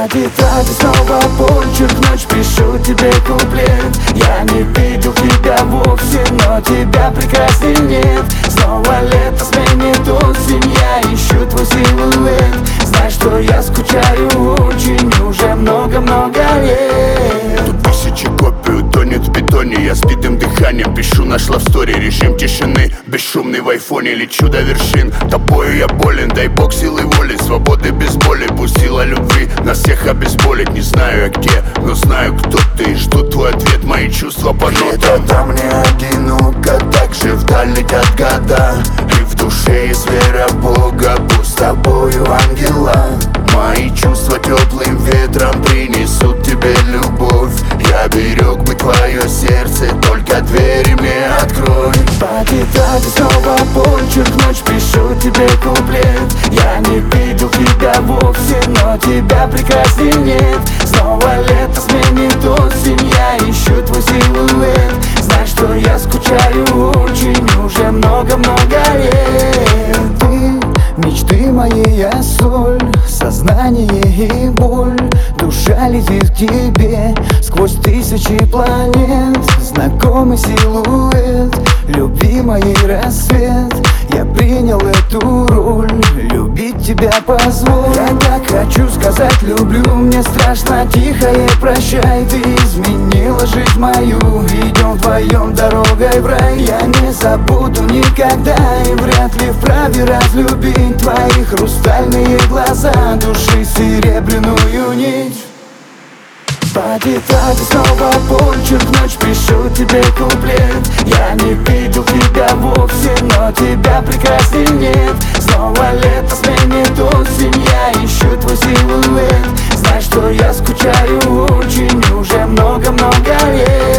По тетради снова почерк, ночь пишу тебе куплет. Я не видел тебя вовсе, но тебя прекрасней нет. Снова лето сменит осень, я ищу твой силуэт. Знай, что я скучаю очень уже много-много лет. Тут тысячи копий утонет в бетоне. Я с битым дыханием пишу наш лавстори. Режим тишины, бесшумный в айфоне. Лечу до вершин, тобою я болен. Дай бог силы воли, свободы без боли. Пусть сила любви нас всех обезболит. Не знаю я где, но знаю кто ты. Жду твой ответ, мои чувства по нотам. Где-то мне одиноко, так же вдаль летят года. И в душе есть вера в Бога, пусть с тобою ангела. Мои чувства теплым ветром принесут тебе любовь. Я берег бы твое сердце, только двери мне открой. По тетради снова почерк, ночь пишу тебе куплет. Я не видел тебя вовсе, но тебя прекрасней нет. Снова лето сменит осень, я ищу твой силуэт. Знай, что я скучаю очень уже много-много лет. Ты мечты моей, я соль, сознание и боль. Душа летит к тебе сквозь тысячи планет. Знакомый силуэт, любви моей рассвет. Я принял эту роль, любить тебя позволь. Я так хочу сказать люблю, мне страшно тихое прощай. Ты изменила жизнь мою, идем вдвоем дорогой в рай. Я не забуду никогда и вряд ли вправе разлюбить твои хрустальные глаза, души серебряную нить. По тетради снова почерк, ночь пишу тебе куплет. Я не видел тебя вовсе, но тебя прекрасней нет. Снова лето сменит осень, я ищу твой силуэт. Знай, что я скучаю очень уже много-много лет.